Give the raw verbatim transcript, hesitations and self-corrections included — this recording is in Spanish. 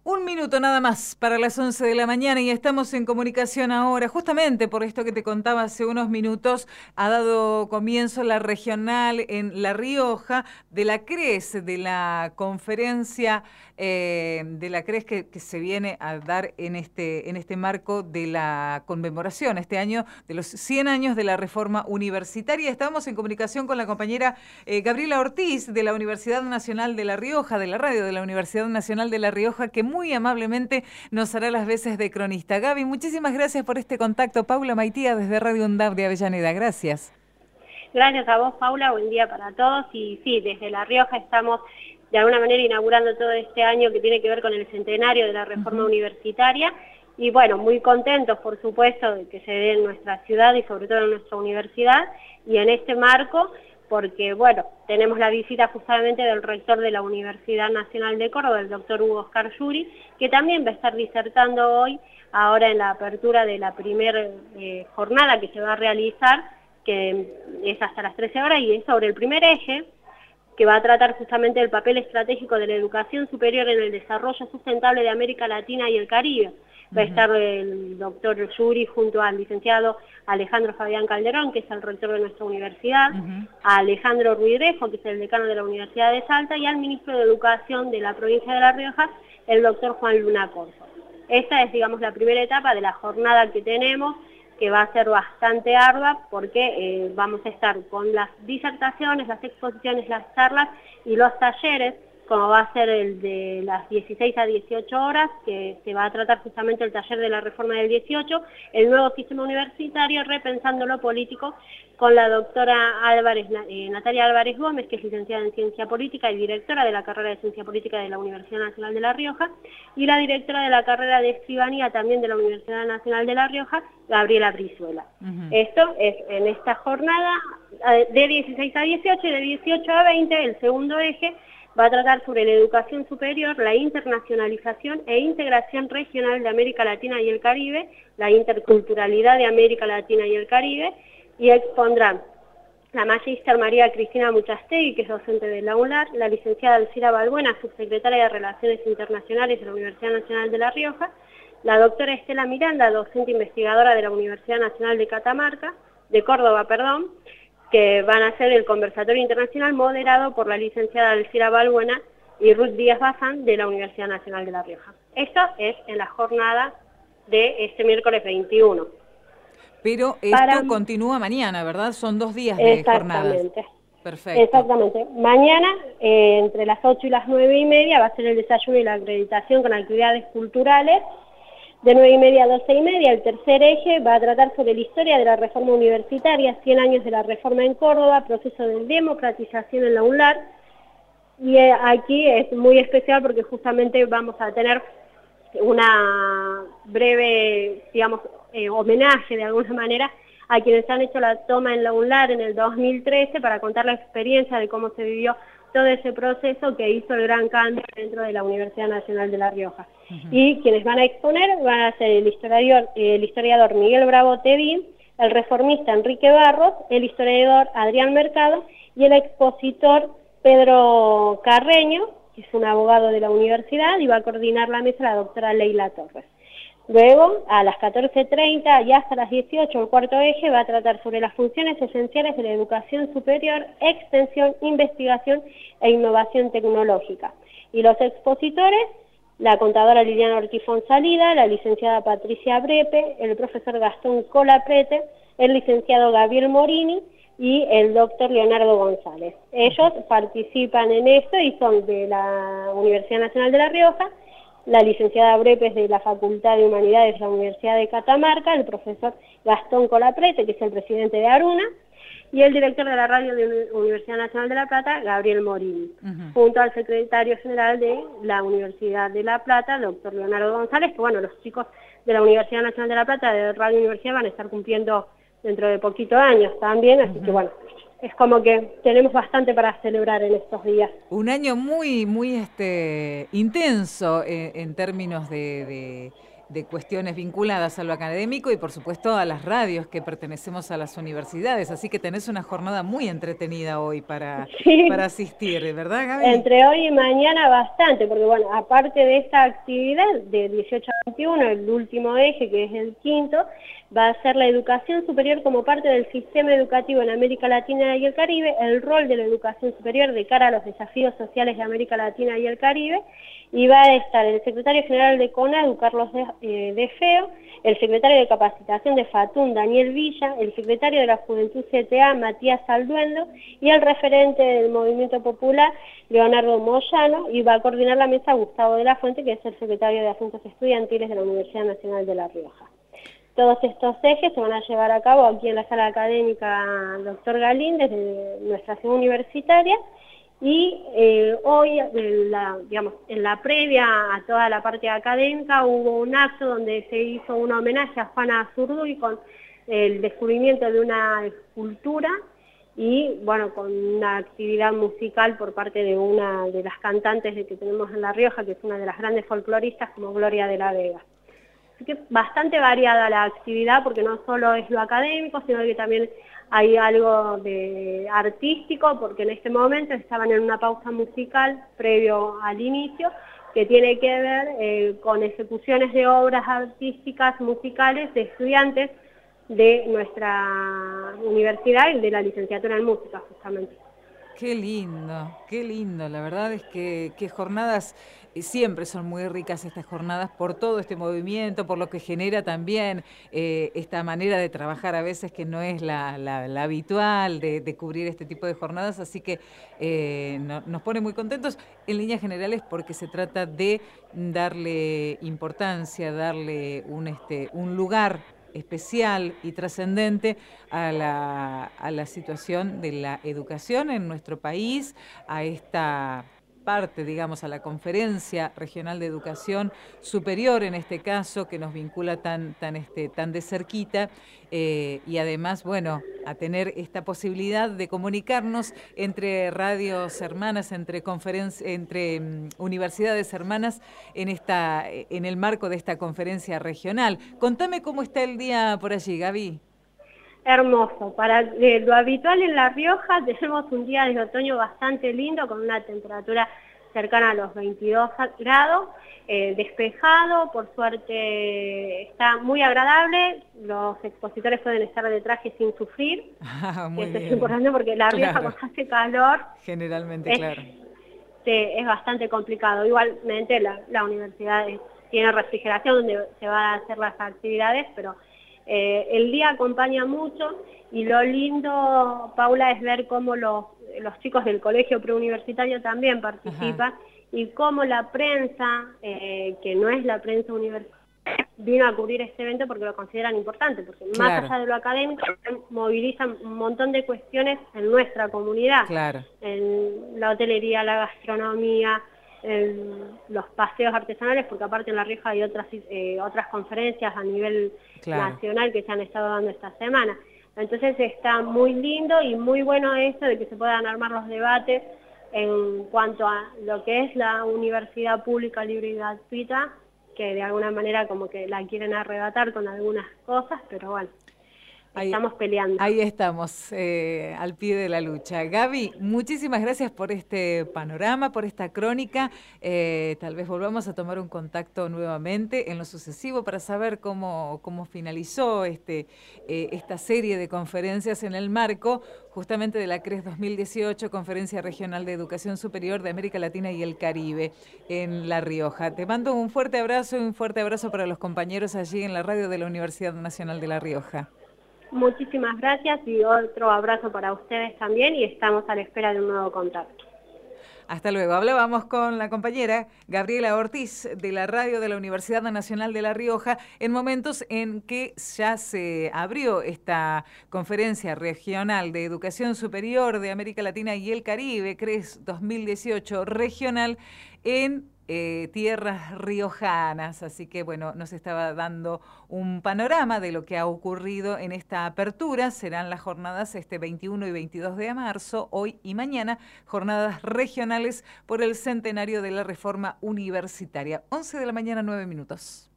Un minuto nada más para las once de la mañana y estamos en comunicación ahora. Justamente por esto que te contaba hace unos minutos, ha dado comienzo la regional en La Rioja de la CRES, de la conferencia eh, de la CRES que, que se viene a dar en este, en este marco de la conmemoración, este año de los cien años de la reforma universitaria. Estamos en comunicación con la compañera eh, Gabriela Ortiz de la Universidad Nacional de La Rioja, de la radio de la Universidad Nacional de La Rioja, que muy amablemente nos hará las veces de cronista. Gaby, muchísimas gracias por este contacto. Paula Maitía desde Radio UNDAV de Avellaneda. Gracias. Gracias a vos, Paula. Buen día para todos. Y sí, desde La Rioja estamos de alguna manera inaugurando todo este año que tiene que ver con el centenario de la reforma uh-huh. universitaria. Y bueno, muy contentos, por supuesto, de que se dé en nuestra ciudad y sobre todo en nuestra universidad. Y en este marco, porque, bueno, tenemos la visita justamente del rector de la Universidad Nacional de Córdoba, el doctor Hugo Oscar Yuri, que también va a estar disertando hoy, ahora en la apertura de la primera eh, jornada que se va a realizar, que es hasta las trece horas, y es sobre el primer eje, que va a tratar justamente el papel estratégico de la educación superior en el desarrollo sustentable de América Latina y el Caribe. Va a estar el doctor Yuri junto al licenciado Alejandro Fabián Calderón, que es el rector de nuestra universidad, uh-huh. a Alejandro Ruidrejo, que es el decano de la Universidad de Salta, y al ministro de Educación de la provincia de La Rioja, el doctor Juan Luna Corso. Esta es, digamos, la primera etapa de la jornada que tenemos, que va a ser bastante ardua, porque eh, vamos a estar con las disertaciones, las exposiciones, las charlas y los talleres, como va a ser el de las dieciséis a dieciocho horas, que se va a tratar justamente el taller de la reforma del dieciocho, el nuevo sistema universitario, repensando lo político, con la doctora Álvarez, eh, Natalia Álvarez Gómez, que es licenciada en Ciencia Política y directora de la carrera de Ciencia Política de la Universidad Nacional de La Rioja, y la directora de la carrera de Escribanía también de la Universidad Nacional de La Rioja, Gabriela Brizuela. Uh-huh. Esto es en esta jornada de dieciséis a dieciocho y de dieciocho a veinte, el segundo eje, va a tratar sobre la educación superior, la internacionalización e integración regional de América Latina y el Caribe, la interculturalidad de América Latina y el Caribe, y expondrán la magíster María Cristina Muchastegui, que es docente de la UNLAR, la licenciada Alcira Balbuena, subsecretaria de Relaciones Internacionales de la Universidad Nacional de La Rioja, la doctora Estela Miranda, docente investigadora de la Universidad Nacional de Catamarca, de Córdoba, perdón, que van a ser el conversatorio internacional moderado por la licenciada Alcira Balbuena y Ruth Díaz Bazán de la Universidad Nacional de La Rioja. Esto es en la jornada de este miércoles veintiuno. Pero esto Para... continúa mañana, ¿verdad? Son dos días de jornadas. Exactamente. Perfecto. Exactamente. Mañana, eh, entre las ocho y las nueve y media, va a ser el desayuno y la acreditación con actividades culturales. De nueve y media a doce y media, el tercer eje va a tratar sobre la historia de la reforma universitaria, cien años de la reforma en Córdoba, proceso de democratización en la UNLAR. Y eh, aquí es muy especial porque justamente vamos a tener una breve, digamos, eh, homenaje de alguna manera a quienes han hecho la toma en la UNLAR en el dos mil trece para contar la experiencia de cómo se vivió todo ese proceso que hizo el gran cambio dentro de la Universidad Nacional de La Rioja. Uh-huh. Y quienes van a exponer van a ser el historiador, el historiador Miguel Bravo Tedín, el reformista Enrique Barros, el historiador Adrián Mercado y el expositor Pedro Carreño, que es un abogado de la universidad, y va a coordinar la mesa la doctora Leila Torres. Luego, a las catorce treinta y hasta las dieciocho, el cuarto eje va a tratar sobre las funciones esenciales de la educación superior, extensión, investigación e innovación tecnológica. Y los expositores, la contadora Liliana Ortiz Fonsalida, la licenciada Patricia Brepe, el profesor Gastón Colaprete, el licenciado Gabriel Morini y el doctor Leonardo González. Ellos participan en esto y son de la Universidad Nacional de La Rioja, la licenciada Brepes de la Facultad de Humanidades de la Universidad de Catamarca, el profesor Gastón Colaprete, que es el presidente de Aruna, y el director de la radio de la Universidad Nacional de La Plata, Gabriel Morini, uh-huh. junto al secretario general de la Universidad de La Plata, doctor Leonardo González, que bueno, los chicos de la Universidad Nacional de La Plata, de Radio Universidad, van a estar cumpliendo dentro de poquitos años también, así uh-huh. que bueno, es como que tenemos bastante para celebrar en estos días. Un año muy, muy este intenso en, en términos de, de de cuestiones vinculadas a lo académico y por supuesto a las radios que pertenecemos a las universidades. Así que tenés una jornada muy entretenida hoy para, sí. para asistir, ¿verdad, Gaby? Entre hoy y mañana bastante, porque bueno, aparte de esta actividad de dieciocho a veintiuno, el último eje, que es el quinto, va a ser la educación superior como parte del sistema educativo en América Latina y el Caribe, el rol de la educación superior de cara a los desafíos sociales de América Latina y el Caribe, y va a estar el secretario general de CONADU, Carlos de, eh, de Feo, el secretario de Capacitación de FATUN, Daniel Villa, el secretario de la Juventud C T A, Matías Alduendo, y el referente del Movimiento Popular, Leonardo Moyano, y va a coordinar la mesa Gustavo de la Fuente, que es el secretario de Asuntos Estudiantiles de la Universidad Nacional de La Rioja. Todos estos ejes se van a llevar a cabo aquí en la sala académica Doctor Galín, desde nuestra ciudad universitaria, y eh, hoy, en la, digamos, en la previa a toda la parte académica, hubo un acto donde se hizo un homenaje a Juana Azurduy con el descubrimiento de una escultura y, bueno, con una actividad musical por parte de una de las cantantes de que tenemos en La Rioja, que es una de las grandes folcloristas, como Gloria de la Vega. Así que bastante variada la actividad, porque no solo es lo académico, sino que también hay algo de artístico, porque en este momento estaban en una pausa musical previo al inicio, que tiene que ver eh, con ejecuciones de obras artísticas, musicales, de estudiantes de nuestra universidad y de la licenciatura en música, justamente. Qué lindo, qué lindo. La verdad es que, que jornadas, eh, siempre son muy ricas estas jornadas por todo este movimiento, por lo que genera también eh, esta manera de trabajar a veces que no es la, la, la habitual de, de cubrir este tipo de jornadas. Así que eh, no, nos pone muy contentos en líneas generales porque se trata de darle importancia, darle un, este, un lugar especial y trascendente a la, a la situación de la educación en nuestro país, a esta parte, digamos, a la Conferencia Regional de Educación Superior, en este caso, que nos vincula tan, tan, este, tan de cerquita, eh, y además, bueno, a tener esta posibilidad de comunicarnos entre radios hermanas, entre conferencias, entre um, universidades hermanas en esta, en el marco de esta conferencia regional. Contame cómo está el día por allí, Gaby. Hermoso. Para eh, lo habitual en La Rioja tenemos un día de otoño bastante lindo, con una temperatura cercana a los veintidós grados, eh, despejado, por suerte está muy agradable, los expositores pueden estar de traje sin sufrir, Ah, muy eso bien. es importante porque La Rioja, Claro. cuando hace calor, Generalmente, es, claro. se, es bastante complicado. Igualmente la, la universidad es, tiene refrigeración donde se van a hacer las actividades, pero Eh, el día acompaña mucho y lo lindo, Paula, es ver cómo los, los chicos del colegio preuniversitario también participan. Ajá. Y cómo la prensa, eh, que no es la prensa universitaria, vino a cubrir este evento porque lo consideran importante, porque claro, más allá de lo académico, movilizan un montón de cuestiones en nuestra comunidad, claro, en la hotelería, la gastronomía, en los paseos artesanales, porque aparte en La Rioja hay otras eh, otras conferencias a nivel claro, nacional que se han estado dando esta semana. Entonces está muy lindo y muy bueno eso de que se puedan armar los debates en cuanto a lo que es la universidad pública libre y gratuita, que de alguna manera como que la quieren arrebatar con algunas cosas, pero bueno. Ahí, estamos peleando. Ahí estamos, eh, al pie de la lucha. Gaby, muchísimas gracias por este panorama, por esta crónica. Eh, tal vez volvamos a tomar un contacto nuevamente en lo sucesivo para saber cómo, cómo finalizó este, eh, esta serie de conferencias en el marco justamente de la CRES dos mil dieciocho, Conferencia Regional de Educación Superior de América Latina y el Caribe en La Rioja. Te mando un fuerte abrazo y un fuerte abrazo para los compañeros allí en la radio de la Universidad Nacional de La Rioja. Muchísimas gracias y otro abrazo para ustedes también y estamos a la espera de un nuevo contacto. Hasta luego. Hablábamos con la compañera Gabriela Ortiz de la radio de la Universidad Nacional de La Rioja en momentos en que ya se abrió esta Conferencia Regional de Educación Superior de América Latina y el Caribe, CRES dos mil dieciocho regional, en Eh, tierras riojanas, así que bueno, nos estaba dando un panorama de lo que ha ocurrido en esta apertura. Serán las jornadas este veintiuno y veintidós de marzo, hoy y mañana, jornadas regionales por el centenario de la reforma universitaria. once de la mañana, nueve minutos.